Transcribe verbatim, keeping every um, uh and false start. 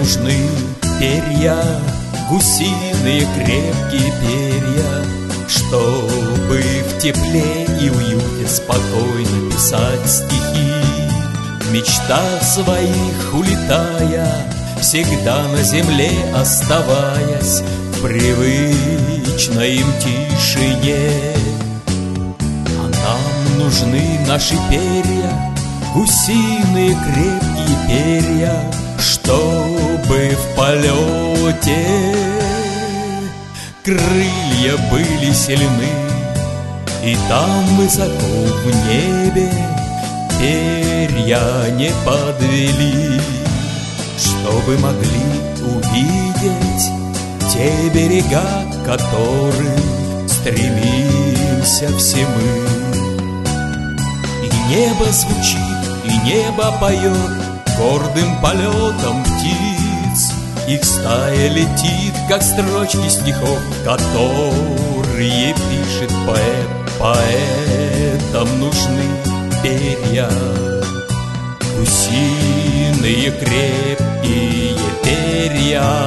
нужны перья, гусиные крепкие перья, чтобы в тепле и уюте спокойно писать стихи. В мечтах своих улетая, всегда на земле оставаясь, в привычной им тишине. А нам нужны наши перья, гусиные крепкие перья, чтобы в полете крылья были сильны, и там высоко в небе перья не подвели, чтобы могли увидеть те берега, к которым стремимся все мы. И небо звучит, и небо поет гордым полетом птиц. Их стая летит, как строчки стихов, которые пишет поэт. Поэтам нужны перья, гусиные крепкие перья,